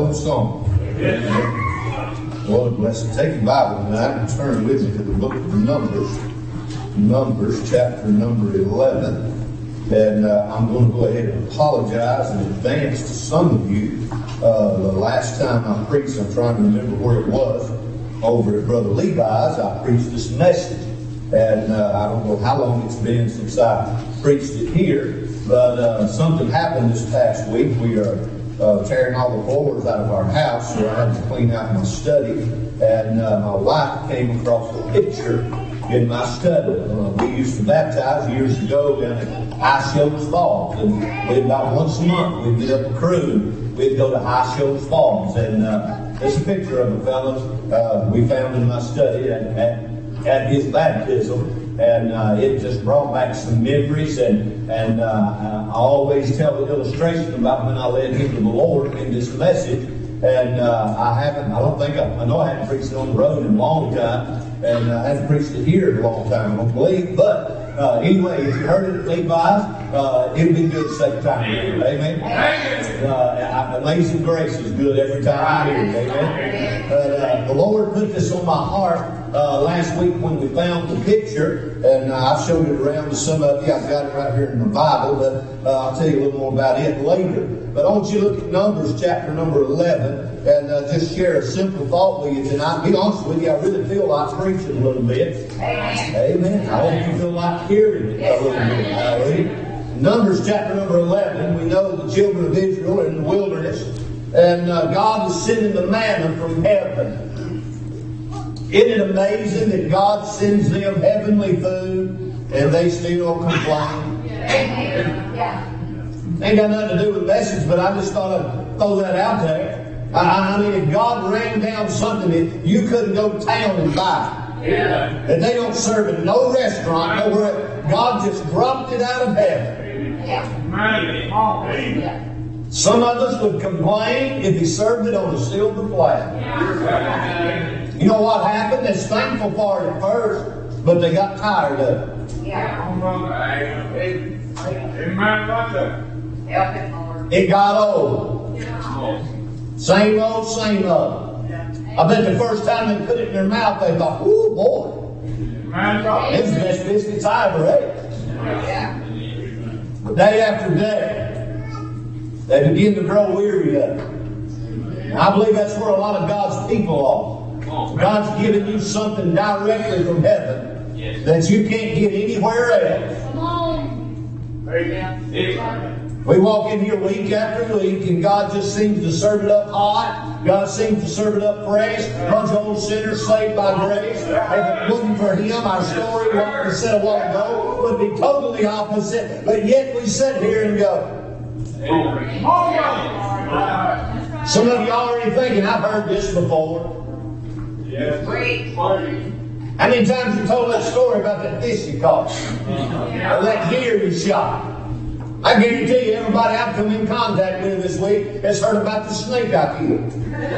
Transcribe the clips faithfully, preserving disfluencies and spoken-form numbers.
old song? What a blessing. Take your Bible tonight and turn with me to the book of Numbers. Numbers, chapter number eleven. And uh, I'm going to go ahead and apologize in advance to some of you. Uh, the last time I preached, I'm trying to remember where it was, over at Brother Levi's, I preached this message. And uh, I don't know how long it's been since I preached it here, but uh, something happened this past week. We are uh, tearing all the floors out of our house, so I had to clean out my study. And uh, my wife came across a picture in my study. Uh, we used to baptize years ago down at High Shoals Falls, and we'd about once a month we'd get up a crew. We'd go to High Shoals Falls, and uh, there's a picture of a fellow uh, we found in my study at, at, at his baptism, and uh, it just brought back some memories. And and uh, I always tell the illustration about when I led him to the Lord in this message. And uh, I haven't, I don't think, I, I know I haven't preached it on the road in a long time, and uh, I haven't preached it here in a long time, I don't believe. But uh, anyway, if you heard it at Levi's, uh, it'll be good the second time you hear it. Amen? Uh, Amazing Grace is good every time I hear it. Amen? But uh, the Lord put this on my heart uh, last week when we found the picture, and uh, I've showed it around to some of you. I've got it right here in the Bible, but uh, I'll tell you a little more about it later. But I want you to look at Numbers chapter number eleven and uh, just share a simple thought with you tonight. Be honest with you, I really feel like preaching a little bit. Amen. Amen. I hope you feel like hearing it a little bit. Hallelujah. Numbers chapter number eleven, we know the children of Israel are in the wilderness, and uh, God is sending the manna from heaven. Isn't it amazing that God sends them heavenly food and they still complain? Amen. Yeah. Ain't got nothing to do with the message, but I just thought I'd throw that out there. I, I mean, if God rained down something that you couldn't go to town and buy, yeah. and they don't serve it in no restaurant, nowhere, God just dropped it out of heaven. Yeah. Some of us would complain if He served it on a silver platter. Yeah. You know what happened? They're thankful for it at first, but they got tired of it. Yeah. It got old. Same old, same old. I bet the first time they put it in their mouth, they thought, "Ooh, boy, it's the best biscuits I ever ate." But day after day, they begin to grow weary of it. And I believe that's where a lot of God's people are. God's giving you something directly from heaven that you can't get anywhere else. Come on. Amen. We walk in here week after week, and God just seems to serve it up hot. God seems to serve it up fresh. A bunch of old sinners saved by grace. If it wasn't for Him, our story, what we said a while ago, would be totally opposite. But yet we sit here and go, some of you already thinking, I've heard this before. How many times you told that story about that fish you caught? Or that deer you shot? I guarantee you, everybody I've come in contact with this week has heard about the snake I killed.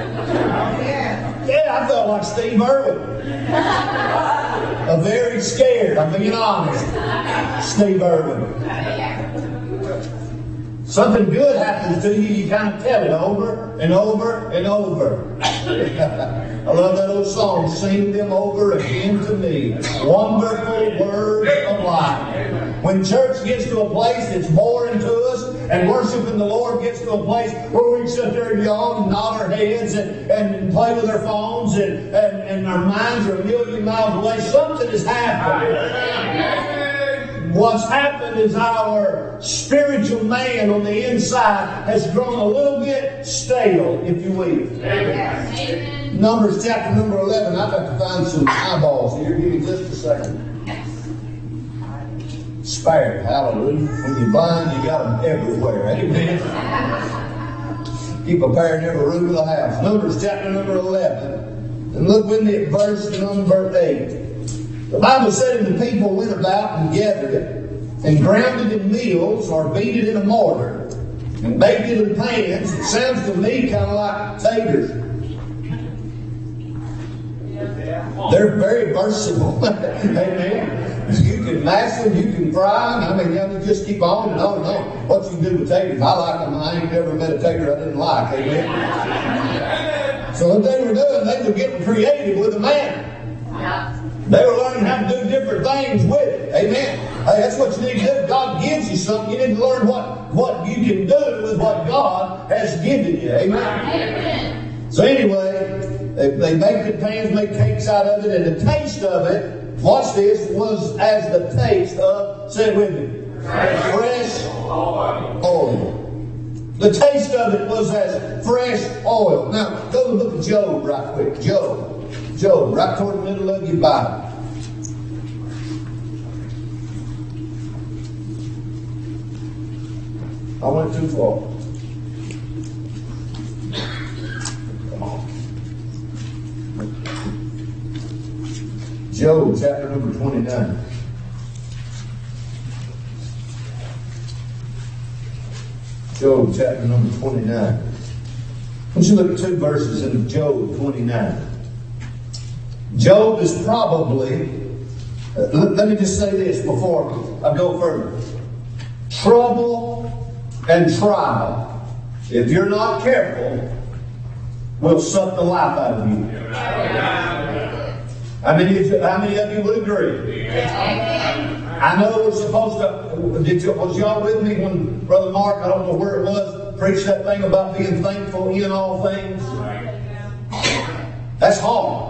Yeah, I felt like Steve Irwin. I'm very scared, I'm being honest. Steve Irwin. Something good happens to you, you kind of tell it over and over and over. I love that old song, sing them over again to me. Wonderful words of life. When church gets to a place that's boring to us, and worshiping the Lord gets to a place where we sit there and yawn and nod our heads and, and play with our phones and, and, and our minds are a million miles away, something has happened. What's happened is our spiritual man on the inside has grown a little bit stale, if you will. Amen. Numbers chapter number eleven. I've got to find some eyeballs here. Give me just a second. Spare. Hallelujah. When you're blind, you got them everywhere. Amen. Keep a pair in every room of the house. Numbers chapter number eleven. And look with me at verse number eight. The Bible said, and the people went about and gathered it, and ground it in mills, or beat it in a mortar, and baked it in pans. It sounds to me kind of like taters. They're very versatile. Amen. You can mash them, you can fry them. I mean, you know, just keep on and on and on. What you do with taters, I like them. I ain't never met a tater I didn't like. Amen. So what they were doing, they were getting creative with the manna. They were learning how to do different things with it. Amen. Hey, that's what you need to do. God gives you something. You need to learn what, what you can do with what God has given you. Amen. Amen. So anyway, they, they baked the pans, made cakes out of it, and the taste of it, watch this, was as the taste of, say it with me, fresh oil. The taste of it was as fresh oil. Now, go to the book of Job right quick. Job. Job, right toward the middle of your Bible. I went too far. Come on. Job, chapter number twenty-nine. Job, chapter number twenty-nine. I want you to look at two verses in Job twenty-nine. Job is probably, uh, let, let me just say this before I go further. Trouble and trial, if you're not careful, will suck the life out of you. How many of you, how many of you would agree? I know we're supposed to, did you, was y'all with me when Brother Mark, I don't know where it was, preached that thing about being thankful in all things? That's hard.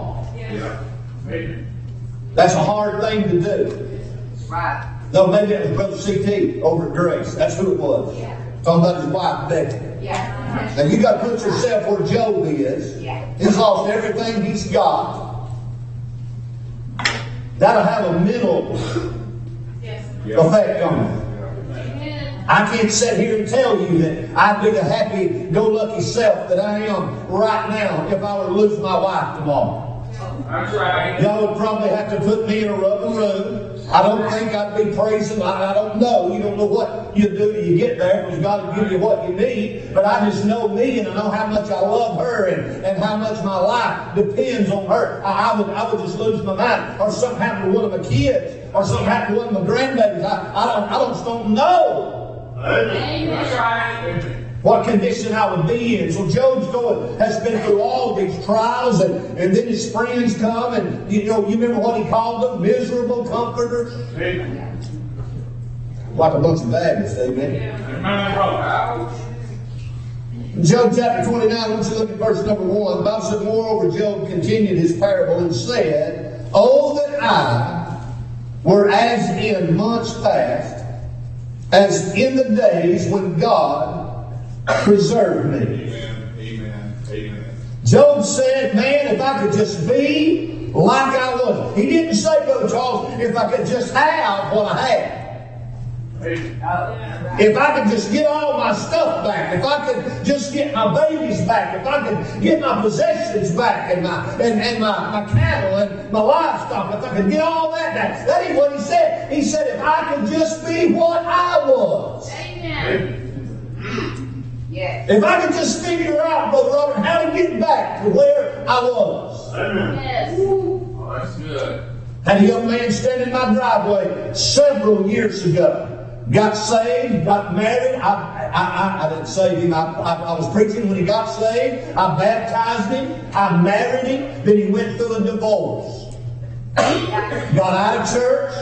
That's a hard thing to do. Right. No, maybe it was Brother C T over at Grace. That's who it was. Yeah. Talking about his wife, Becky. Yeah. And you got to put yourself where Job is. Yeah. He's lost everything he's got. That'll have a mental yes. effect on him. I can't sit here and tell you that I'd be the happy-go-lucky self that I am right now if I were to lose my wife tomorrow. That's right. Y'all would probably have to put me in a rubber room. I don't think I'd be praising. I, I don't know. You don't know what you do till you get there, because God will give you what you need. But I just know me, and I know how much I love her, and, and how much my life depends on her. I, I would I would just lose my mind, or something happened to one of my kids, or something happened to one of my grandbabies. I, I don't I don't, don't know. That's right. What condition I would be in. So Job's going, has been through all these trials, and, and then his friends come, and you know, you remember what he called them? Miserable comforters. Amen. Like a bunch of baggage, amen. Amen. Job chapter twenty-nine, I want you to look at verse number one. The Bible said, moreover, Job continued his parable and said, oh, that I were as in months past, as in the days when God preserve me. Amen. Amen. Amen. Job said, man, if I could just be like I was. He didn't say, Brother Charles, if I could just have what I had. If I could just get all my stuff back, if I could just get my babies back, if I could get my possessions back, and my and, and my, my cattle and my livestock, if I could get all that back. That ain't what he said. He said, if I could just be what I was. Amen. Yes. If I could just figure out, Brother Robert, how to get back to where I was. Amen. Yes. Oh, that's good. Had a young man stand in my driveway several years ago. Got saved, got married. I, I, I, I didn't save him. I, I, I was preaching when he got saved. I baptized him. I married him. Then he went through a divorce. Got out of church.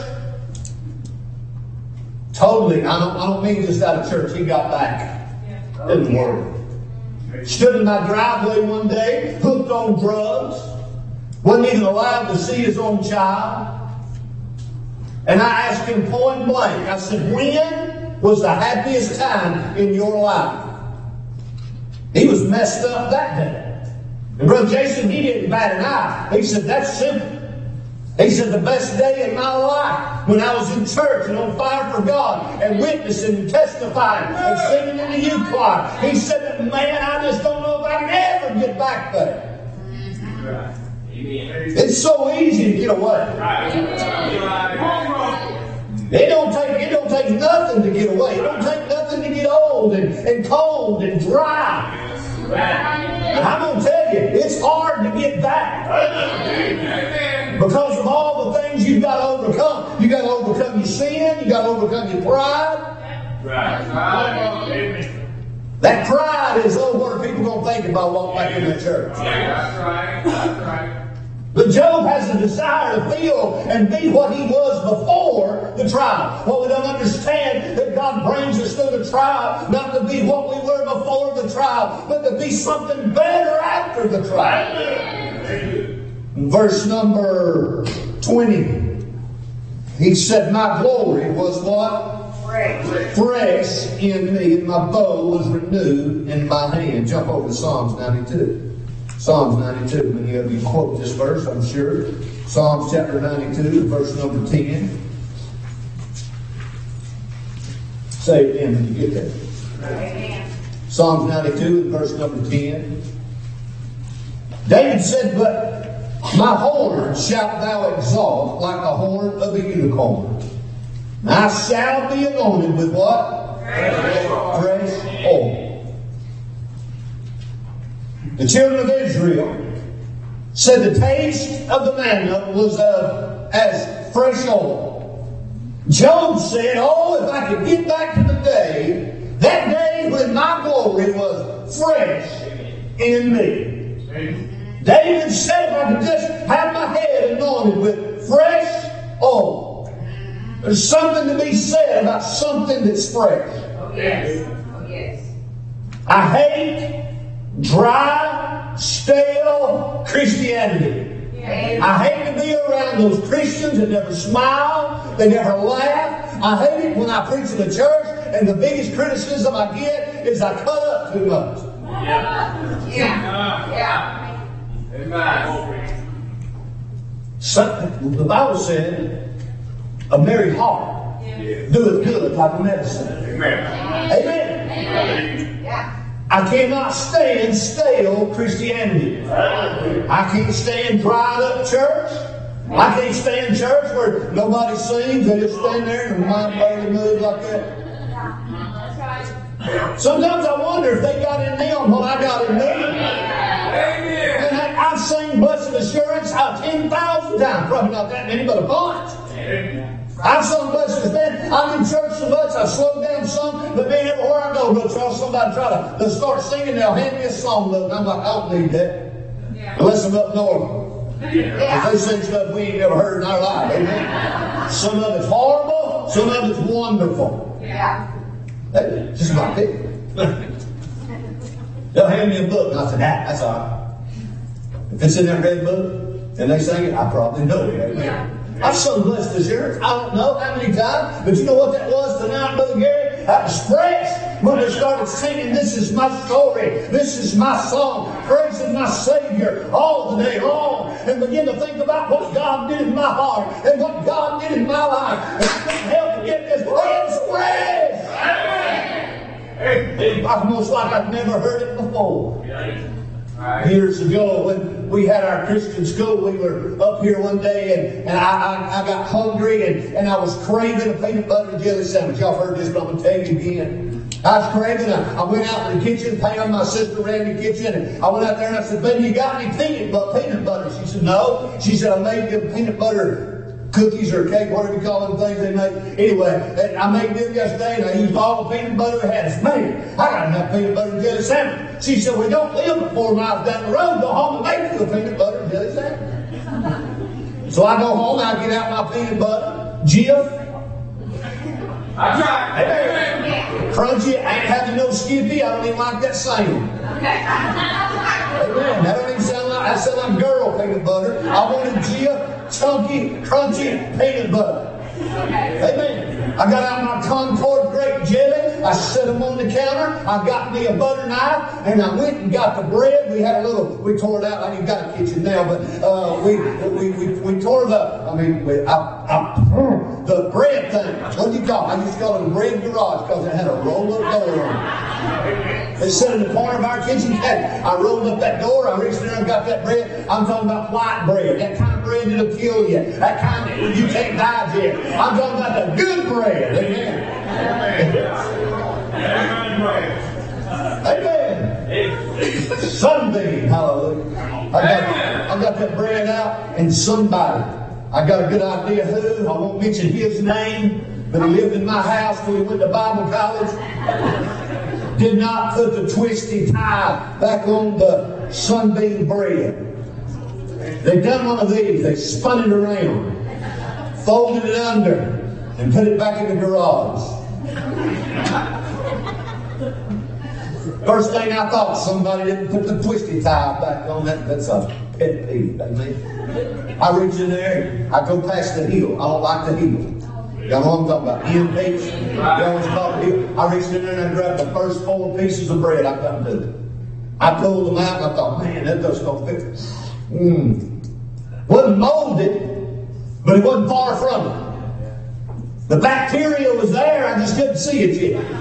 Totally, I don't, I don't mean just out of church. He got back. Didn't work. Stood in my driveway one day, hooked on drugs, wasn't even allowed to see his own child. And I asked him point blank, I said, when was the happiest time in your life? He was messed up that day. And Brother Jason, he didn't bat an eye. He said, that's simple. He said, the best day in my life when I was in church and on fire for God and witnessing and testifying and singing in the youth choir. He said, man, I just don't know if I can ever get back there. It's so easy to get away. It don't take, it don't take nothing to get away. It don't take nothing to get old and, and cold and dry. And I'm going to tell you, it's hard to get back. Because of all the things you You got to overcome. You got to overcome your sin. You got to overcome your pride. Right. Right. That pride is, oh, what are people going to think if I walk back in the church? That's right. That's right. But Job has a desire to feel and be what he was before the trial. Well, we don't understand that God brings us through the trial not to be what we were before the trial, but to be something better after the trial. Verse number twenty. He said, my glory was what? Fresh. Fresh in me, and my bow was renewed in my hand. Jump over to Psalms ninety-two. Psalms ninety-two. Many of you quote this verse, I'm sure. Psalms chapter ninety-two, verse number ten. Say it again when you get there. Amen. Psalms ninety-two, verse number ten. David said, but my horn shalt thou exalt like the horn of a unicorn. I shall be anointed with what? Fresh oil. The children of Israel said the taste of the manna was uh, as fresh oil. Job said, oh, if I could get back to the day, that day when my glory was fresh in me. David said, if I could just have my head anointed with fresh oil. There's something to be said about something that's fresh. Oh, yes. Oh, yes. I hate dry, stale Christianity. Yes. I hate to be around those Christians that never smile, they never laugh. I hate it when I preach in the church and the biggest criticism I get is I cut up too much. Yeah. Yeah. Yeah. Amen. Something, the Bible said, a merry heart doeth good like medicine. Amen. Amen. Amen. Yeah. I cannot stand stale Christianity. I can't stand dried up church. I can't stand church where nobody sings. They just stand there and mind barely move like that. That's right. Sometimes I wonder if they got in them what I got in me. Amen. And I, I've sang Blessed Assurance uh, ten thousand times. Probably not that many, but a bunch. Amen. I've sung Blessed man. I'm in church so much, I slowed down some, but man, everywhere I go, Brother Charles, somebody try to they'll start singing, they'll hand me a song, look, and I'm like, I don't need that. Yeah. Unless I'm up north. Yeah. They sing stuff we ain't never heard in our life. Amen. Some of it's horrible, some of it's wonderful. Yeah. That's just my pick. They'll hand me a book, and I said, ah, that's all right. If it's in that red book, and they sing it, I probably know it. Amen. Yeah. I've sung Blessed Assurance, I don't know how many times, but you know what that was tonight, Brother Gary? That was fresh when they started singing, this is my story, this is my song, praising my Savior all the day long, and begin to think about what God did in my heart, and what God did in my life, and I couldn't help but get this, it's fresh! It's almost like I've never heard it before. Years ago, when we had our Christian school, we were up here one day, and, and I, I, I got hungry, and, and I was craving a peanut butter and jelly sandwich. Y'all heard this, but I'm going to tell you again. I was craving. I, I went out in the kitchen, Pam, my sister, ran in the kitchen, and I went out there and I said, "Baby, you got any peanut butter?" Peanut butter? She said, "No." She said, "I made them peanut butter cookies or cake, whatever you call them things they make." Anyway, I made them yesterday, and I used all the peanut butter I had. I said, "Man, I got enough peanut butter and jelly sandwich." She said, "We don't live but four miles down the road. Go home and make you a peanut butter and jelly sandwich." So I go home, I get out my peanut butter, Jif. That's right. Amen. Crunchy, I ain't having no Skippy. I don't even like that sound. Amen. That don't even sound like, that sounds like girl peanut butter. I wanted Jif, chunky, crunchy peanut butter. Amen. I got out my Concord grape jelly. I set them on the counter. I got me a butter knife, and I went and got the bread. We had a little. We tore it out. I ain't got a kitchen now, but uh, we, we we we tore the. I mean, we, I, I, the bread thing. What do you call it? I used to call it a bread garage because it had a roller door on it. It sat in the corner of our kitchen cabinet. I rolled up that door. I reached in there and got that bread. I'm talking about white bread. That kind of bread that'll kill you. That kind that you can't digest. I'm talking about the good bread. Amen. Amen. Sunbeam. Hallelujah. I got, I got that bread out, and somebody I got a good idea who. I won't mention his name, but he lived in my house when he went to Bible college. Did not put the twisty tie back on the sunbeam bread. They done one of these. They spun it around, folded it under, and put it back in the garage. First thing I thought, somebody didn't put the twisty tie back on that. That's a pet peeve, amen. I reach in there, I go past the heel. I don't like the heel. Y'all know what I'm talking about? End piece. You always call it heel. I reached in there and I grabbed the first four pieces of bread I couldn't do. I pulled them out and I thought, man, that does go fit. Mmm. Wasn't molded, but it wasn't far from it. The bacteria was there, I just couldn't see it yet.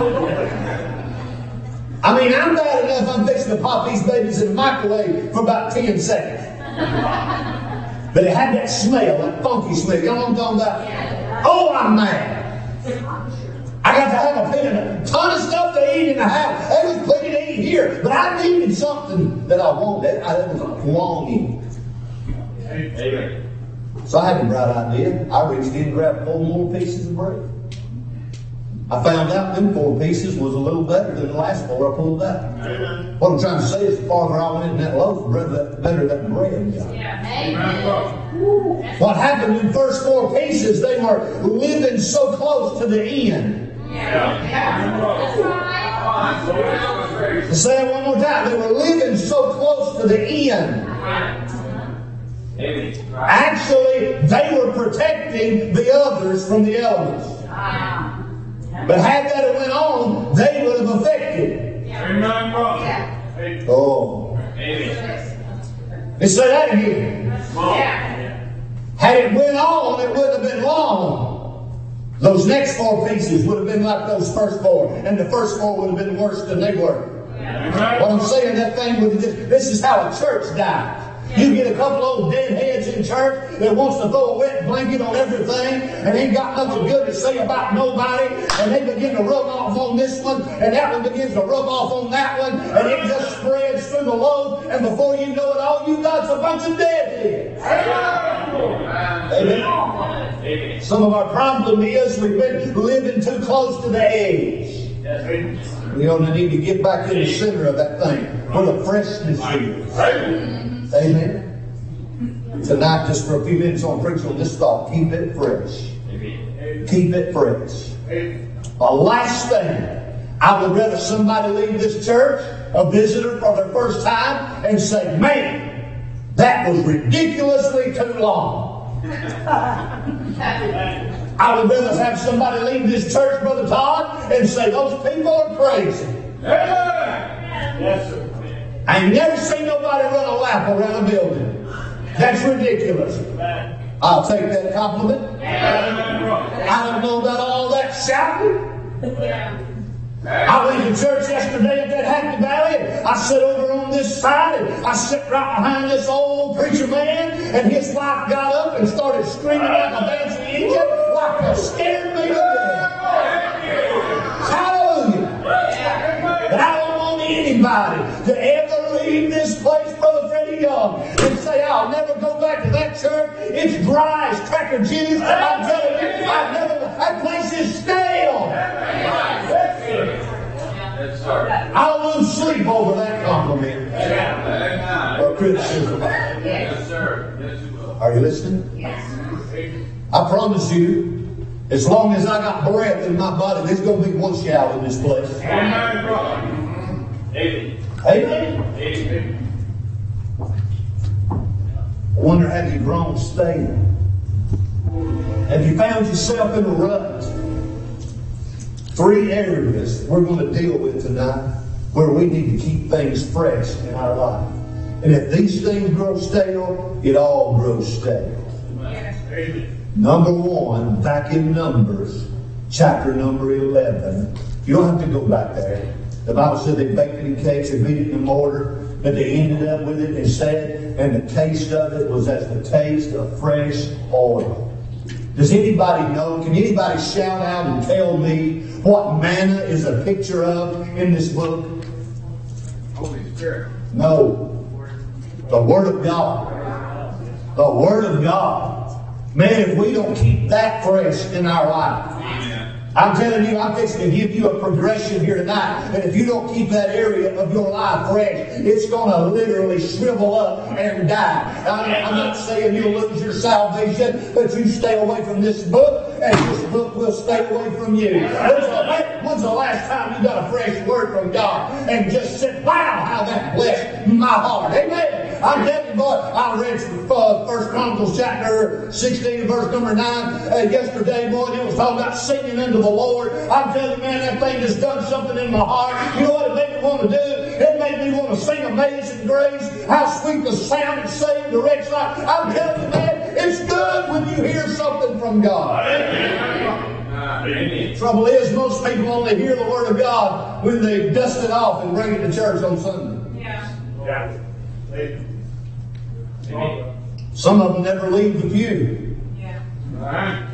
I mean, I'm bad enough I'm fixing to pop these babies in the microwave for about ten seconds. But it had that smell, that funky smell. You know what I'm talking about? Oh, I'm mad. I got to have a, a ton of stuff to eat in the house. There was plenty to eat here. But I needed something that I wanted. That was a longing. Amen. So I had a bright idea. I reached in and grabbed four more pieces of bread. I found out them four pieces was a little better than the last four I pulled out. Amen. What I'm trying to say is the farther I went in that loaf, the better that bread got. Amen. What happened in the first four pieces, they were living so close to the end. Yeah. That's right. To say it one more time, they were living so close to the end. Amen. Actually, they were protecting the others from the elements. But had that went on, they would have affected. Amen. Oh. Amen. Let's say that again. Yeah. Had it went on, it wouldn't have been long. Those next four pieces would have been like those first four. And the first four would have been worse than they were. What I'm saying, that thing would have just, this is how a church dies. You get a couple old deadheads in church that wants to throw a wet blanket on everything and ain't got nothing good to say about nobody, and they begin to rub off on this one, and that one begins to rub off on that one, and it just spreads through the load, and before you know it, all you got's a bunch of deadheads. Amen. Amen. Some of our problem is we've been living too close to the edge. You know, they need to get back in the center of that thing where the freshness is. Amen. Tonight, just for a few minutes, I'm preaching on this thought. Keep it fresh. Keep it fresh. The last thing, I would rather somebody leave this church, a visitor for their first time, and say, man, that was ridiculously too long. I would rather have somebody leave this church, Brother Todd, and say, those people are crazy. Yes, sir. I ain't never seen nobody run a lap around a building. That's ridiculous. I'll take that compliment. I don't know about all that shouting. I went to church yesterday at that Happy Valley, and I sat over on this side, and I sat right behind this old preacher man, and his wife got up and started screaming like a dancing Indian, like it scared me to death. Hallelujah. But I don't want anybody to ever leave this place, Brother Freddie Young, and say, I'll never go back to that church. It's dry as cracker juice. I'm telling you, I've never, that place is stale. I'll lose sleep over that compliment. Or criticism. Yes, sir. Yes, you will. Are you listening? I promise you, as long as I got breath in my body, there's going to be one shout in this place. Amen, brother. Amen. Amen. Amen. I wonder, have you grown stale? Have you found yourself in a rut? Three areas we're going to deal with tonight where we need to keep things fresh in our life. And if these things grow stale, it all grows stale. Amen. Number one, back in Numbers, chapter number eleven. You don't have to go back there. The Bible said they baked it in cakes, they beat it in a mortar, but they ended up with it instead, and the taste of it was as the taste of fresh oil. Does anybody know? Can anybody shout out and tell me what manna is a picture of in this book? Holy Spirit. No. The Word of God. The Word of God. Man, if we don't keep that fresh in our life, I'm telling you, I'm fixing to give you a progression here tonight. And if you don't keep that area of your life fresh, it's going to literally shrivel up and die. I'm, I'm not saying you'll lose your salvation, but you stay away from this book, and this book will stay away from you. When's the, when's the last time you got a fresh word from God and just said, wow, how that blessed my heart? Amen. I'm telling you, boy, I read uh, First Chronicles chapter sixteen, verse number nine uh, yesterday, boy, and it was talking about singing unto the Lord. I'm telling you, man, that thing just done something in my heart. You know what it made me want to do? It made me want to sing Amazing Grace. How sweet the sound it saved the wretch like. I'm telling you, man, it's good when you hear something from God. The trouble is, most people only hear the Word of God when they dust it off and bring it to church on Sunday. Yeah. Yeah. Some of them never leave the pew. Yeah.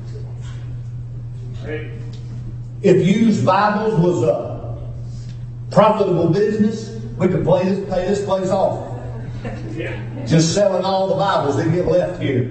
If used Bibles was a profitable business, we could play this, pay this place off. Just selling all the Bibles that get left here.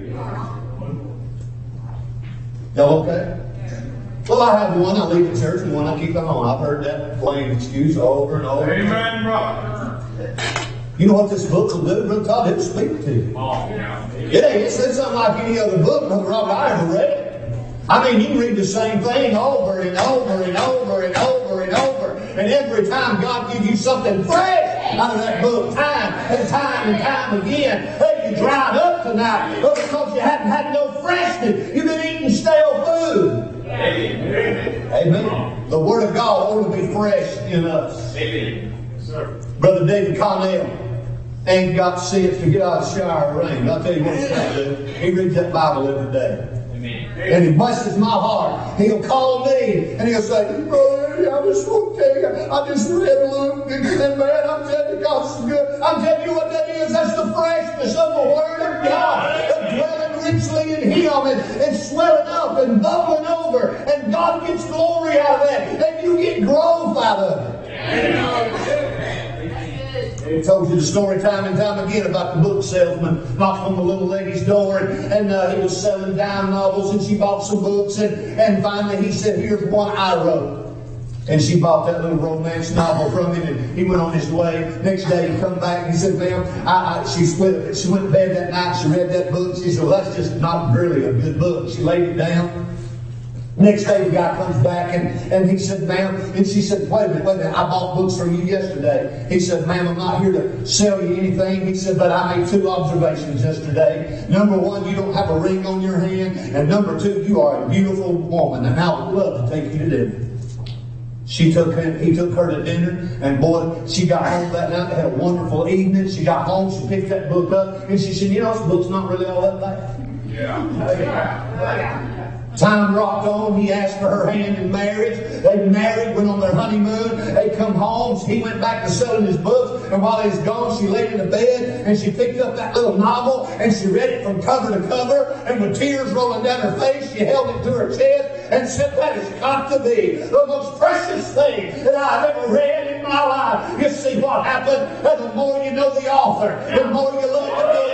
Y'all okay? Well, I have one I leave at church and one I keep at home. I've heard that plain excuse over and over. Amen, brother. You know what this book will do? Brother Todd, it'll speak to you. It ain't. It's, it's unlike any other book, Brother Robert, I ever read. I mean, you can read the same thing over and over and over and over and over. And every time God gives you something fresh out of that book, time and time and time again. Hey, you dried up tonight because you hadn't had no freshness. You've been eating stale food. Amen. Amen. The Word of God ought to be fresh in us. Amen. Yes, sir. Brother David Connell ain't got sense to get out of the shower or rain. I'll tell you what he's got to do. He reads that Bible every day. And he blesses my heart. He'll call me and he'll say, Brother, I just want to tell you, I just read Luke, and man, I'm telling you, God's good. I'm telling you what that is. That's the freshness of the Word of God. Dwelling richly in Him and, and swelling up and bubbling over. And God gets glory out of that. And you get growth out of it. He told you the story time and time again about the book salesman knocked on the little lady's door and, and uh, he was selling dime novels and she bought some books and, and finally he said, here's one I wrote. And she bought that little romance novel from him and he went on his way. Next day he come back and he said, ma'am, I, I, she, split, she went to bed that night, she read that book. She said, well, that's just not really a good book. She laid it down. Next day the guy comes back and, and he said, ma'am, and she said, wait a minute, wait a minute, I bought books from you yesterday. He said, ma'am, I'm not here to sell you anything. He said, but I made two observations yesterday. Number one, you don't have a ring on your hand. And number two, you are a beautiful woman. And I would love to take you to dinner. She took him, he took her to dinner, and boy, she got home that night, had a wonderful evening. She got home, she picked that book up, and she said, you know, this book's not really all that bad. Yeah. Yeah. Time rocked on. He asked for her hand in marriage. They married, went on their honeymoon. They come home. He went back to selling his books. And while he was gone, she laid in the bed and she picked up that little novel and she read it from cover to cover. And with tears rolling down her face, she held it to her chest and said, that has got to be the most precious thing that I've ever read in my life. You see what happened? And the more you know the author, the more you love the book.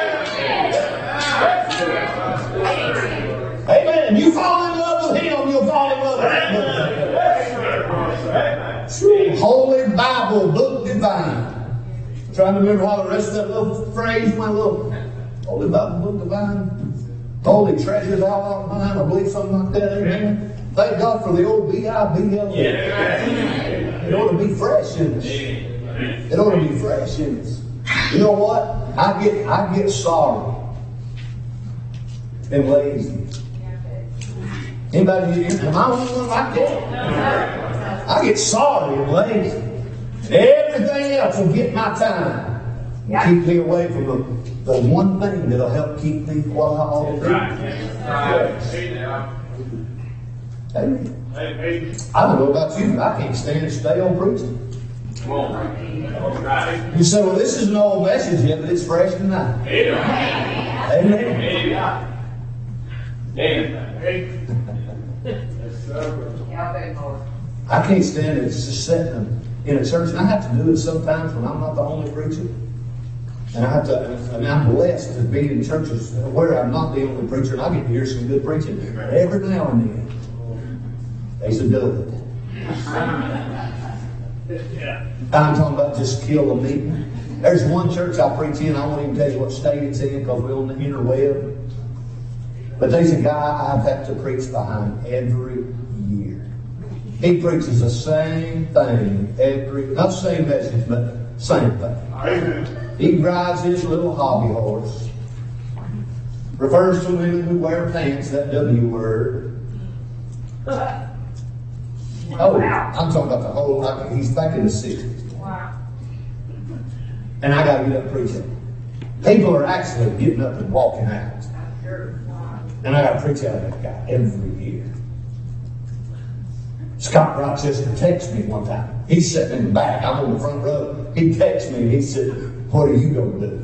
Amen. You fall in love with Him, you'll fall in love with Him. Holy Bible, book divine. I'm trying to remember how the rest of that little phrase went. Little Holy Bible, book divine. Holy treasures thou art mine. I believe something like that. Amen. Thank God for the old B I B L E. It ought to be fresh in us. It ought to be fresh in us. You know what? I get I get sorry and lazy. Anybody here? Am I the only one like that? I get sorry and lazy. Everything else will get my time and keep me away from the, the one thing that'll help keep me what I ought to do. Amen. I don't know about you, but I can't stand to stay on preaching. You say, well, this is an old message yet, but it's fresh tonight. Amen. Amen. Amen. I can't stand it. It's just sitting in a church. And I have to do it sometimes when I'm not the only preacher. And I have to, and I'm blessed to be in churches where I'm not the only preacher, and I get to hear some good preaching. But every now and then, there's a dud. I'm talking about just kill a meeting. There's one church I preach in, I won't even tell you what state it's in because we're on the interweb. But there's a guy I've had to preach behind every year. He preaches the same thing every, not the same message, but same thing. He rides his little hobby horse. Refers to women who wear pants, that W word. Oh, I'm talking about the whole, like, he's back in the sixties. And I got to get up preaching. People are actually getting up and walking out. And I got to preach out of that guy every year. Scott Rochester texted me one time. He's sitting in the back. I'm on the front row. He texted me and he said, "What are you going to do?"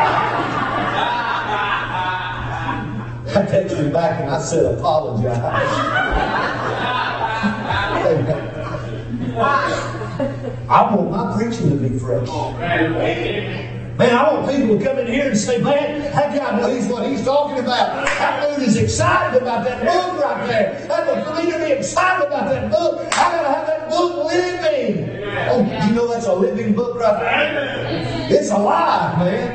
I texted him back and I said, "Apologize." I want my preaching to be fresh. Man, I want people to come in here and say, "Man, that guy knows what he's talking about. That dude is excited about that book right there. That was for me to be excited about that book. I gotta have that book living." Oh, you know that's a living book right there? It's alive, man.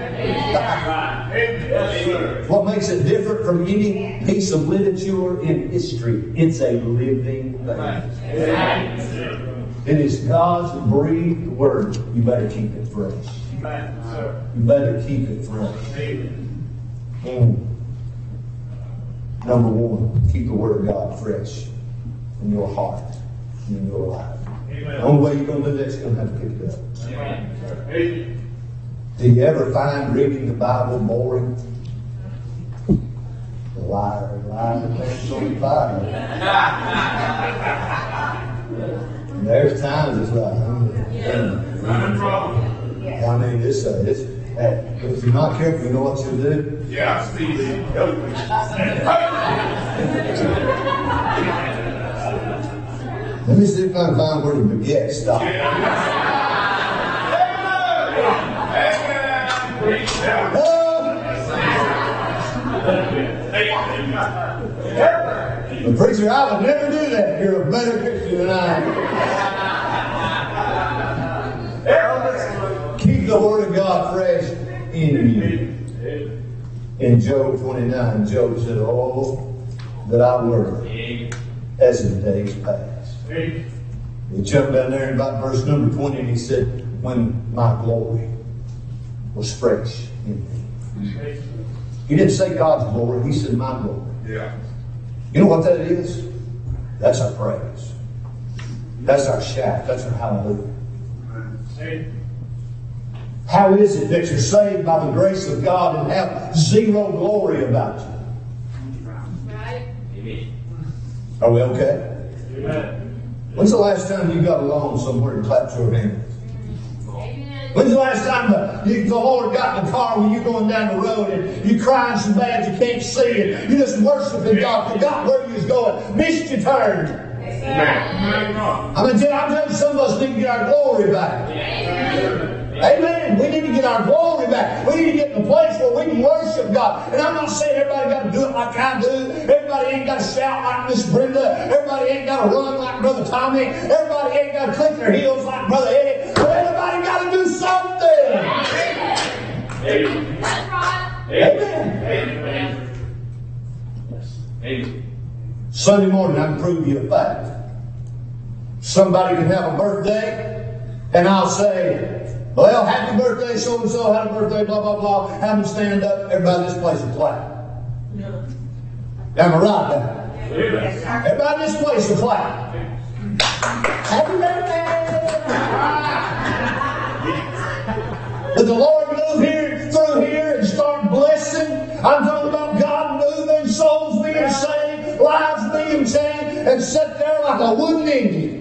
What makes it different from any piece of literature in history? It's a living thing. It is God's breathed word. You better keep it fresh. You better keep it fresh. Mm. Number one, keep the Word of God fresh in your heart, in your life. The only way you're going to do that is you're going to have to pick it up. Amen. Do you ever find reading the Bible boring? The liar, liar, pants on fire. There's times it's like, I mean, this, uh, this, uh, if you're not careful, you know what you'll do? Yeah, Steve. Let me see if I can find where the baguette stopped. The preacher, I would never do that. You're a better Christian than I am. Keep the Word of God fresh in you. In Job twenty-nine, Job said, "Oh, that I were as in days past." He jumped down there in about verse number twenty and he said, "When my glory was fresh in me." He didn't say God's glory, he said my glory. Yeah. You know what that is? That's our praise. That's our shout. That's our hallelujah. How is it that you're saved by the grace of God and have zero glory about you? Right? Are we okay? Amen. When's the last time you got alone somewhere and clapped your hands? When's the last time the, you, the Lord got in the car when you're going down the road and you're crying so bad you can't see it? You just worshiping God, forgot where you was going, missed your turn. Amen. I mean, I'm telling you, some of us need to get our glory back. Amen. We need to get our glory back. We need to get in a place where we can worship God. And I'm not saying everybody got to do it like I do. Everybody ain't got to shout like Miss Brenda. Everybody ain't got to run like Brother Tommy. Everybody ain't got to click their heels like Brother Eddie. But everybody got to do something. Amen. That's right. Amen. Amen. Sunday morning, I can prove you a fact. Somebody can have a birthday, and I'll say, "Well, happy birthday, so-and-so, happy birthday, blah, blah, blah." Have them stand up, everybody in this place will clap. Am I right now? Everybody in this place will clap. Happy birthday! But the Lord move here, through here, and start blessing. I'm talking about God moving, souls being saved, lives being changed, and sit there like a wooden Indian.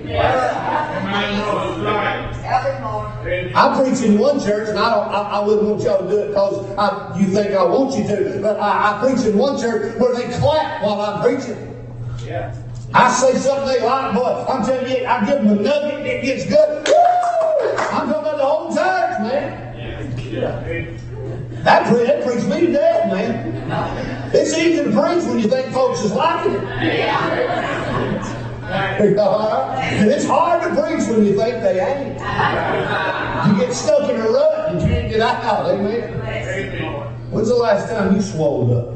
I preach in one church, and I don't. I, I wouldn't want y'all to do it because you think I want you to. But I, I preach in one church where they clap while I'm preaching. Yeah. I say something they like, boy. I'm telling you, I give them a nugget, and it gets good. Woo! I'm talking about the whole church, man. Yeah. That, pre- that preached me to death, man. It's easy to preach when you think folks is liking it. And it's hard to preach when you think they ain't. You get stuck in a rut and you can't get out. Amen. When's the last time you swallowed up?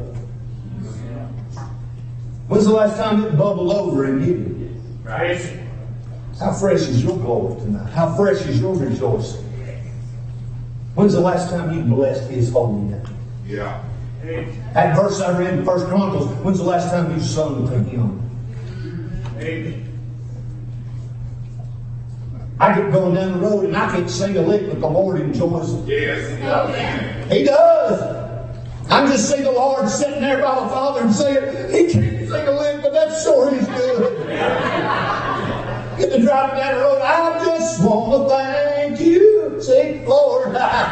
When's the last time it bubbled over and you? Right. How fresh is your glory tonight? How fresh is your rejoicing? When's the last time you blessed His holy name? Yeah. That verse I read in First Chronicles, when's the last time you sung to Him? Amen. I get going down the road and I can't sing a lick, but the Lord enjoys it. Yes. He does. I'm just seeing the Lord sitting there by the Father and saying, He can't sing a lick, but that sure is good. Get to driving down the road, I just want to thank you. See, Lord,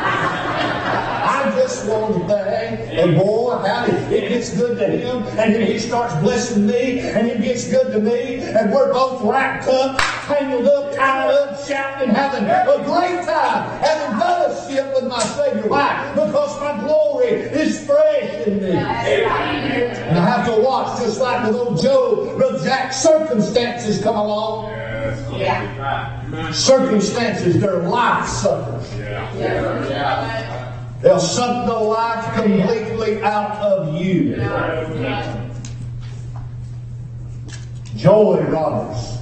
I just want to thank. And boy, how it gets good to Him, and then He starts blessing me, and it gets good to me, and we're both wrapped up, tangled up, tied up, shouting, and having a great time, having fellowship with my Savior. Why? Because my glory is fresh in me. And I have to watch, just like with old Job, Brother Jack, circumstances come along. Yeah. Circumstances, they're life suckers. Yeah. Yeah. They'll suck the life completely out of you. Joy robbers.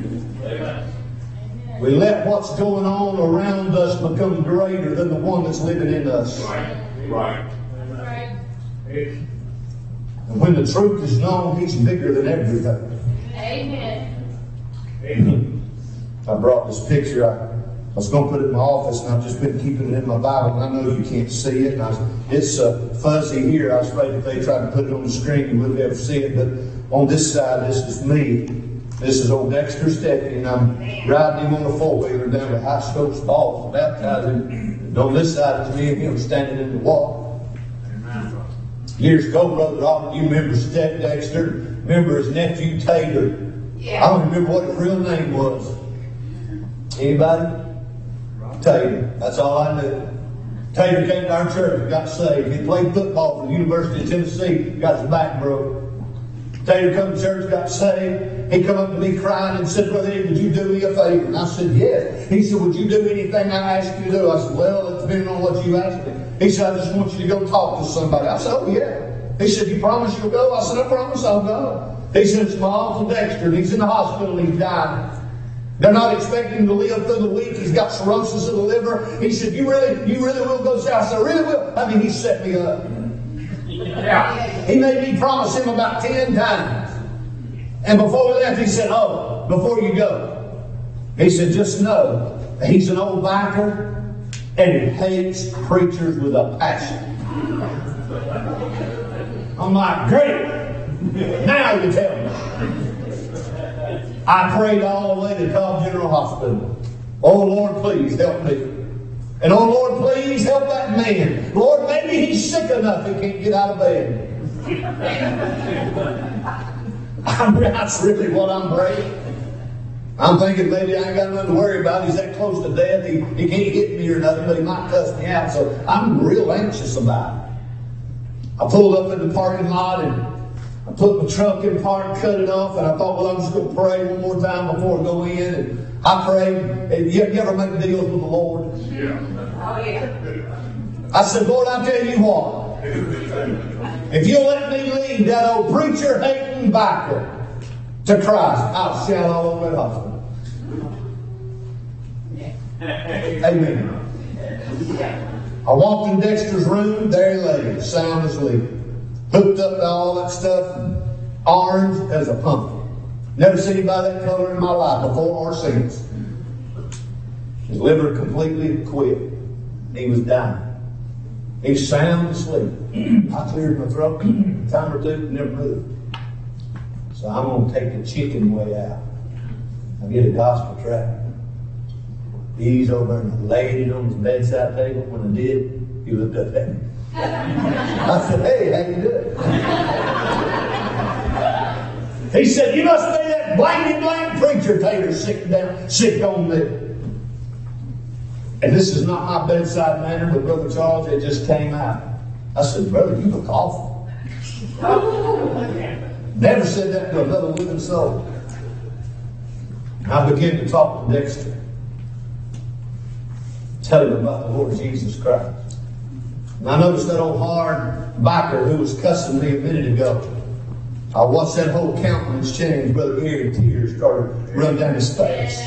We let what's going on around us become greater than the one that's living in us. Right. Right. Right. And when the truth is known, He's bigger than everything. Amen. Amen. I brought this picture. I, I was going to put it in my office, and I've just been keeping it in my Bible. And I know you can't see it. And I was, it's uh, fuzzy here. I was afraid if they tried to put it on the screen, you wouldn't be able to see it. But on this side, this is me. This is old Dexter Steppy, and I'm riding him on a four-wheeler down to High Stokes Falls, baptizing. And on this side is me and him standing in the water. Years ago, Brother Robert, you remember Step Dexter? Remember his nephew Tater? Yeah. I don't remember what his real name was. Anybody? Tater. That's all I knew. Tater came to our church, got saved. He played football for the University of Tennessee, got his back broke. Tater come to church, got saved. He come up to me crying and said, Brother Ed, would you do me a favor? And I said, yes. He said, would you do anything I asked you to do? I said, well, it depends on what you asked me. He said, I just want you to go talk to somebody. I said, oh yeah. He said, you promise you'll go? I said, I promise I'll go. He said, it's my Uncle Dexter, and he's in the hospital and he's dying. They're not expecting him to live through the week. He's got cirrhosis of the liver. He said, you really, you really will go? I said, I really will. I mean, he set me up. Yeah. He made me promise him about ten times. And before we left, he said, oh, before you go, he said, just know that he's an old biker and he hates preachers with a passion. I'm like, great. Now you tell me. I prayed all the way to Cobb General Hospital. Oh, Lord, please help me. And oh, Lord, please help that man. Lord, maybe he's sick enough he can't get out of bed. I mean, that's really what I'm praying. I'm thinking maybe I ain't got nothing to worry about. He's that close to death. He, he can't hit me or nothing, but he might cuss me out. So I'm real anxious about it. I pulled up in the parking lot and I put my truck in park, cut it off, and I thought, well, I'm just going to pray one more time before I go in. And I prayed. And you, you ever make deals with the Lord? Yeah. Oh, yeah. I said, Lord, I'll tell you what. If you'll let me lead that old preacher-hating biker to Christ, I'll shout all over that hospital. Amen. I walked in Dexter's room, there he lay, sound asleep. Hooked up to all that stuff, orange as a pumpkin. Never seen anybody that color in my life before or since. His liver completely quit. He was dying. He's sound asleep. I cleared my throat a time or two, never moved. So I'm going to take the chicken way out. I get a gospel tract. He's over and I laid it on his bedside table. When I did, he looked up at me. I said, hey, how you doing? He said, you must be that blanky blank preacher Tater sick down, sick on me. And this is not my bedside manner, but Brother Charles, it just came out. I said, brother, you look awful. Never said that to another living soul. And I began to talk to Dexter. Tell him about the Lord Jesus Christ. And I noticed that old hard biker who was cussing me a minute ago. I watched that whole countenance change. Brother Gary, tears started running down his face.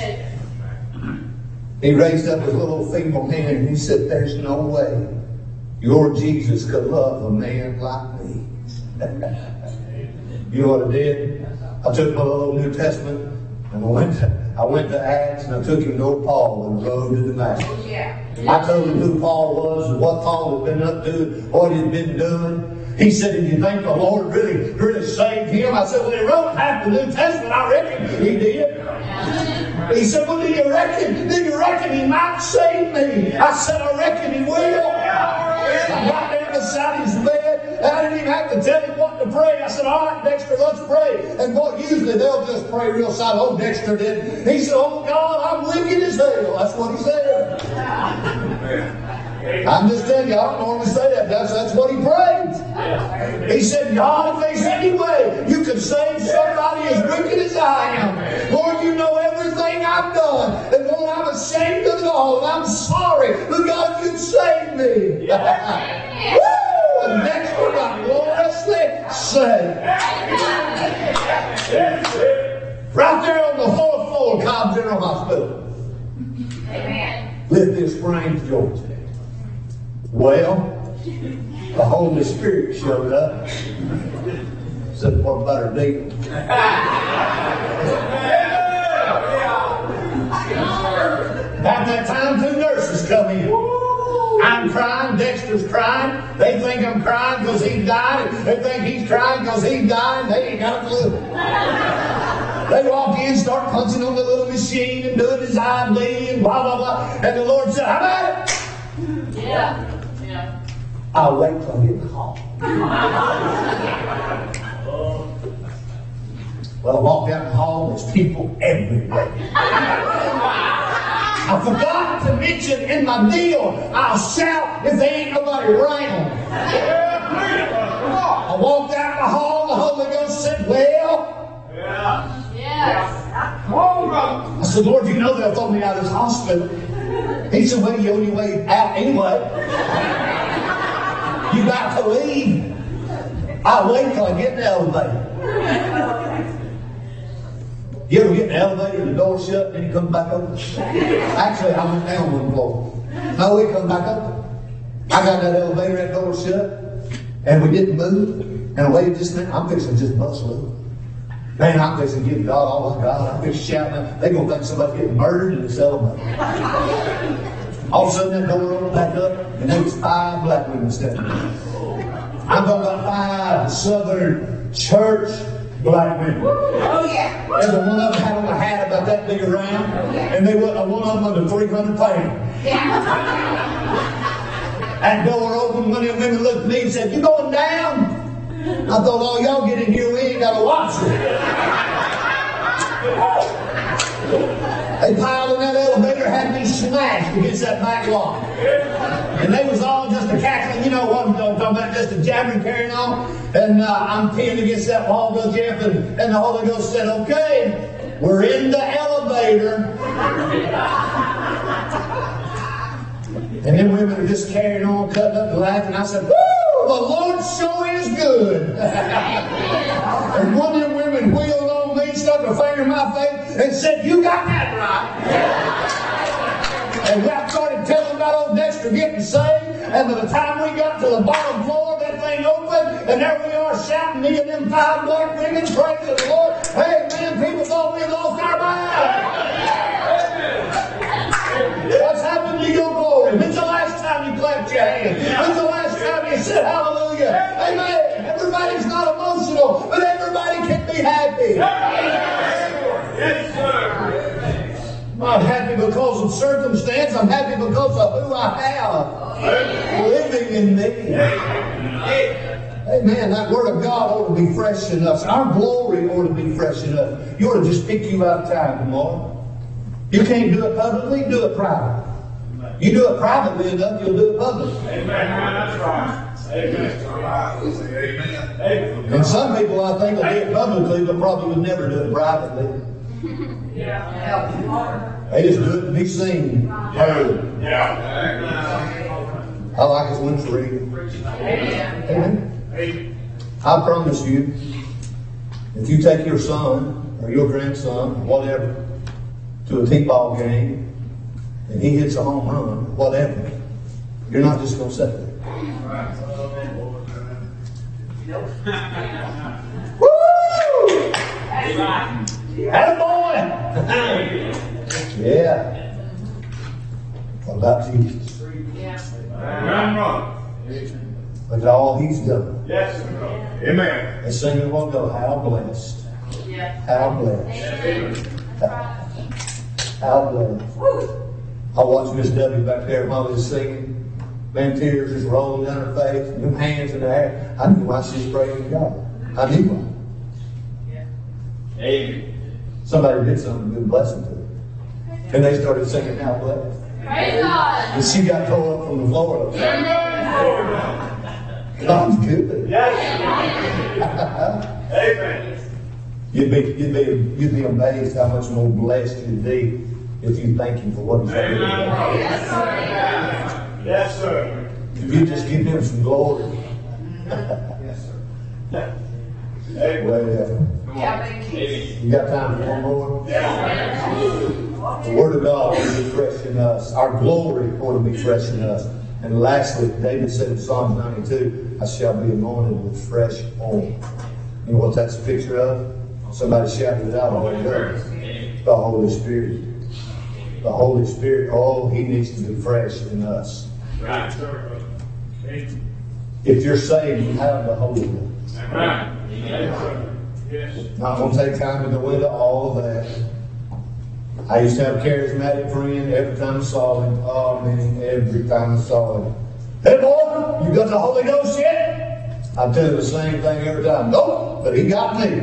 He raised up his little feeble hand and he said, there's no way your Jesus could love a man like me. You know what I did? I took my little New Testament and I went to, I went to Acts and I took him to old Paul and rode to Damascus. I told him who Paul was and what Paul had been up to, what he'd been doing. He said, did you think the Lord really, really saved him? I said, well, he wrote half the New Testament. I reckon he did. He said, well, do you reckon, do you reckon he might save me? I said, I reckon he will. I got there beside his bed. I didn't even have to tell him what to pray. I said, all right, Dexter, let's pray. And boy, usually they'll just pray real silent. Oh, Dexter did. He said, oh, God, I'm wicked as hell. That's what he said. I'm just telling you, I don't normally say that. That's, that's what he prayed. He said, God, if there's any way you could save somebody as wicked as I am, Lord, you know everything I've done. And Lord, I'm ashamed of it all. And I'm sorry. But God, you'd save me. Woo! And next one got gloriously saved. Right there on the fourth floor of Cobb General Hospital. Amen. Lithia Springs, Georgia. Well, the Holy Spirit showed up. Said, what about her deal? About that time, two nurses come in. I'm crying, Dexter's crying. They think I'm crying because he died. They think he's crying because he died. They ain't got a clue. They walk in, start punching on the little machine and doing his I V and blah, blah, blah. And the Lord said, how about it? Yeah. Yeah. I'll wait till I get home. Well, I walked out in the hall, there's people everywhere. I forgot to mention in my deal, I'll shout if there ain't nobody around. I walked out in the hall, the Holy Ghost said, well, Yes. I said, Lord, you know they'll throw me out of this hospital. He said, well, you're on your way out anyway. You got to leave. I'll wait till I get in the elevator. You ever get in the elevator and the door shut and then you come back open? Actually, I went down one floor. No, we come back open. I got that elevator, that door shut, and we didn't move. And the lady just said, I'm fixing to just bust loose. Man, I'm fixing to give God all I got. I'm fixing to shout. They're going to think somebody's getting murdered in this elevator. All of a sudden, that door opened back up, and there was five black women standing there. I'm talking about five Southern church black women. Oh, yeah. Every one of them had on a hat about that big around, and they wasn't one of them under three hundred pounds. Yeah. That door opened, one of the women looked at me and said, you going down? I thought, oh, y'all get in here, we ain't got to watch it. They piled in that elevator, had me smashed against that back wall. And they was all just a cackling, you know what I'm talking about, just a jabbering, carrying on. And uh, I'm pinned against that wall, Brother Jeff, and, and the Holy Ghost said, okay, we're in the elevator. And then women are just carrying on, cutting up and laughing. I said, woo, the Lord sure is good. And one of them women wheeled on me, stuck a finger in my face, and said, you got that right. And I started telling about old Dexter getting saved. And by the time we got to the bottom floor, that thing opened, and there we are shouting, me and them five black women, praising the Lord. Hey, man, people thought we lost our mind. What's happened to your glory? When's the last time you clapped your hands? When's the last time you said hallelujah? Amen. Everybody's not emotional, but everybody can be happy. Yes, sir. I'm not happy because of circumstance. I'm happy because of who I have living in me. Amen. That Word of God ought to be fresh in us. Our glory ought to be fresh in us. You ought to just pick you out time tomorrow. You can't do it publicly, do it privately. You do it privately enough, you'll do it publicly. Amen. That's right. Amen. Amen. And some people, I think, will do it publicly, but probably would never do it privately. Yeah. They just do it to be seen, heard. Yeah. I like it when it's real. Amen. Amen. I promise you, if you take your son or your grandson, whatever, to a T-ball game, and he hits a home run, whatever, you're not just going to sit there. Woo! Attaboy! Yeah. What about Jesus? Run, run. Look at all he's done. Yes, sir. Amen. And sing it won't go, how blessed. Yeah. How blessed. How blessed. I watched Miss W back there while he was singing. Man, tears just rolling down her face, and them hands in the air. I knew why she was praising God. I knew why. Amen. Somebody did something good blessing to her. And they started singing how blessed. Praise God. And she got tore up from the floor. God's good. Yes. Amen. You'd be, you'd be, you'd be amazed how much more blessed you'd be if you thank Him for what He's done. Yes, sir. Yes, sir. If you just give Him some glory. Yes, sir. Amen. Well, Yeah. you got time for one more? Yeah. The Word of God will be fresh in us. Our glory will be fresh in us. And lastly, David said in Psalm ninety-two, I shall be anointed with fresh oil. You know what that's a picture of? Somebody shouted it out all ago. The Holy Spirit. The Holy Spirit, oh, He needs to be fresh in us. Right, sir. If you're saved, you have the Holy Ghost. Right. Yes, sir. Yes. Not going to take time to go into all of that. I used to have a charismatic friend. Every time I saw him, oh man, every time I saw him, hey boy, you got the Holy Ghost yet? I tell him the same thing every time. Nope, but he got me.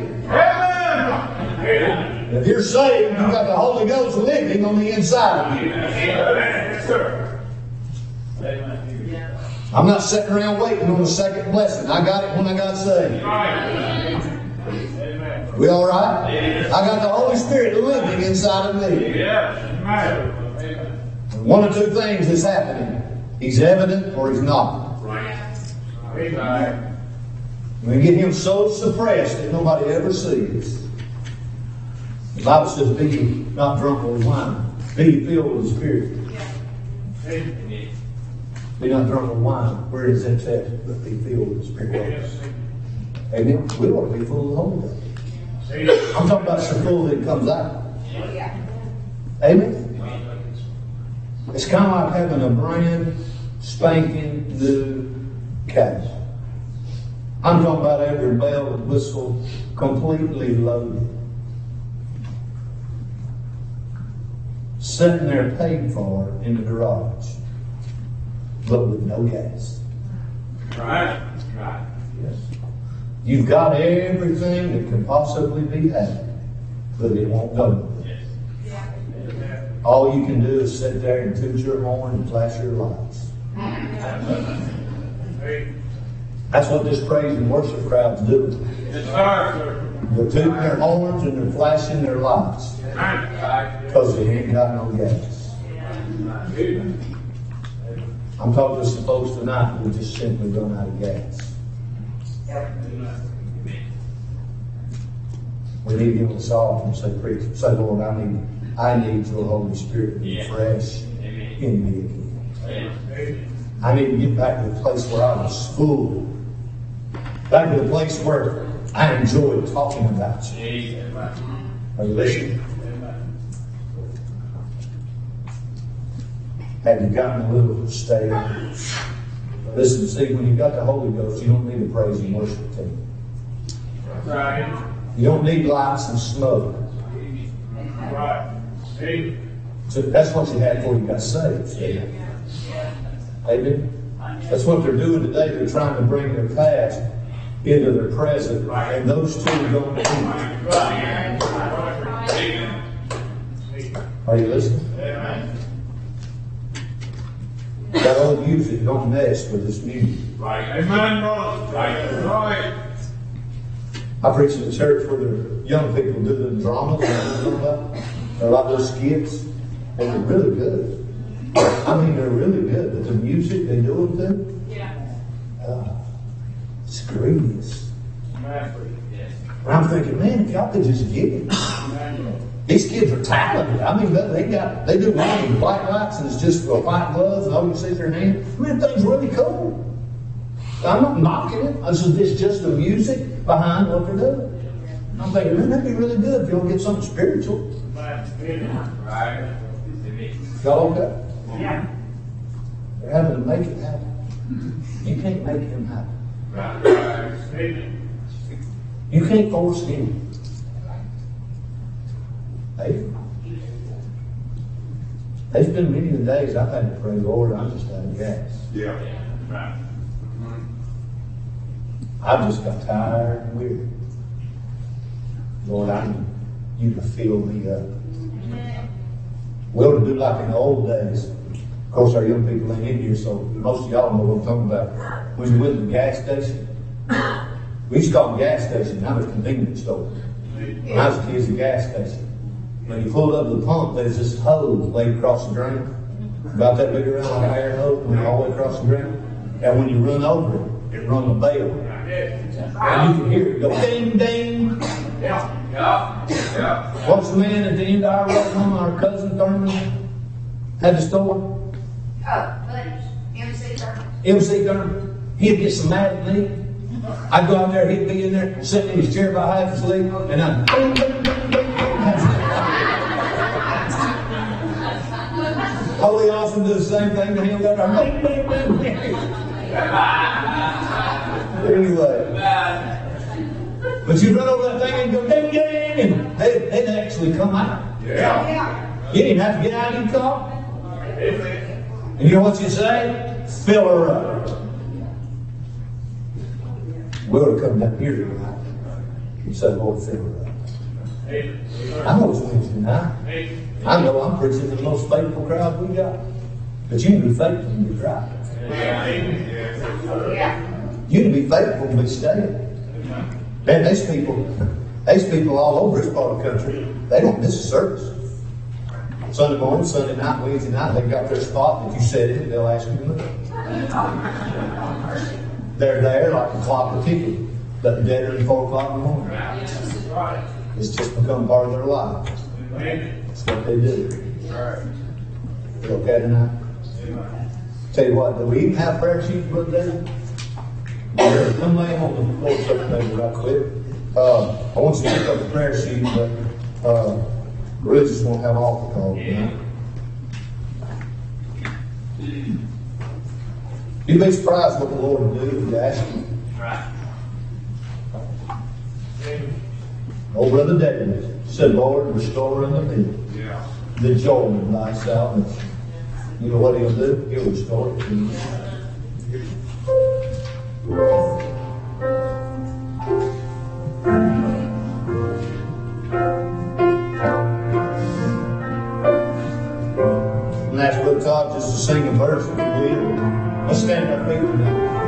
Amen. If you're saved, you got the Holy Ghost living on the inside of you. Yes, sir. Amen. I'm not sitting around waiting on the second blessing. I got it when I got saved. Amen. We all right? I got the Holy Spirit living inside of me. Yes. Amen. One of two things is happening. He's evident or he's not. Amen. We get him so suppressed that nobody ever sees. The Bible says, be ye not drunk with wine. Be ye filled with the Spirit. Amen. Be not drunk with wine. Where is that text? But be filled with the Spirit. Amen. We want to be full of the Holy Ghost. I'm talking about so full that it comes out. Amen. It's kind of like having a brand spanking new cabin. I'm talking about every bell and whistle completely loaded. Sitting there paid for in the garage, but with no gas. Right. Right. Yes. You've got everything that can possibly be had, but it won't go. All you can do is sit there and toot your horn and flash your lights. That's what this praise and worship crowd's doing. Yes, sir. They're tooting their horns and they're flashing their lights because they ain't got no gas. I'm talking to some folks tonight who just simply run out of gas. We need to get on the altar and say, preacher, say, Lord, I need, I need your Holy Spirit to be fresh in me again. I need to get back to the place where I was full. Back to the place where I enjoyed talking about you. Are you listening? Have you gotten a little stale? Listen, see, when you've got the Holy Ghost, you don't need a praise and worship team. Right. You don't need lights and smoke. Right. So that's what you had before you got saved. See? Amen? That's what they're doing today. They're trying to bring their past into their present. And those two don't meet. Are you listening? That old music don't mess with this music. Right. Amen, brother. Right. Right. I preach in a church where the young people do the dramas, you know about? They're like those skits, and they're really good. I mean, they're really good, but the music they do with them, Yeah. uh, it's grievous. Amen. Yes. And I'm thinking, man, if y'all could just get it. Amen. These kids are talented. I mean, they they got they do one with black lights and it's just a white gloves and all you see is their hand. I mean, thing's really cool. I'm not knocking it. It's just, it's just the music behind what they're doing. I'm thinking, man, that'd be really good if y'all get something spiritual. Right. Y'all okay? Yeah. They're having to make it happen. You can't make him happen. Right. Right. Amen. You can't force him. Hey, there's been many of the days I've had to pray, Lord, I'm just out of gas. Yeah. Right. I just got tired and weary. Lord, I need you to fill me up. We ought to do like in the old days. Of course, our young people ain't in here, so most of y'all know what I'm talking about. When you went to the gas station, we used to call them gas stations, now they're convenience stores. When I was a kid, it was a gas station. When you pulled up to the pump, there's this hose laid across the drain, about that big around like an air hose, went all the way across the drain. And when you run over it, it run the bell. And you can hear it go ding, ding. Yeah. Yeah. Yeah. What's the man at the end of our road home, our cousin Thurman, had the store? Oh, buddies. M C Thurman. M C Thurman. He'd get so mad at me. I'd go out there, he'd be in there, sitting in his chair by half asleep, and I'd ding, ding, ding, ding. Holy Austin did the same thing to him. Ding, ding, ding, ding. Anyway. But you run over that thing and go ding, ding, and they'd, they'd actually come out. Yeah. Yeah. You didn't have to get out of your car. Amen. And you know what you say? Fill her up. We ought to come down here tonight and say, Lord, fill her up. Amen. I know it's Wednesday night. Amen. I know I'm preaching to the most faithful crowd we got. But you can be faithful and be right. Yeah. You can be faithful and be staying. Man, there's people, there's people all over this part of the country, they don't miss a service. Sunday morning, Sunday night, Wednesday night, they've got their spot that you sit in, they'll ask you to move. They're there like a clock or ticket, but they're deader than four o'clock in the morning. Right. It's just become part of their life. Amen. It's what they do. Right. You okay tonight? Tell you what, do we even have prayer sheets, Brother David? Yeah, come lay them on the floor something right quick. Uh, I want you to pick up the prayer sheet, but uh, really just want to have altar call tonight. You'd be surprised what the Lord will do if you ask Him. Right. Amen. Old Brother David said, Lord, restore unto me Yeah. the joy of thy salvation. You know what He'll do? He'll restore it to you. And ask Brother Todd just to sing a verse if you will. Let's stand our feet tonight.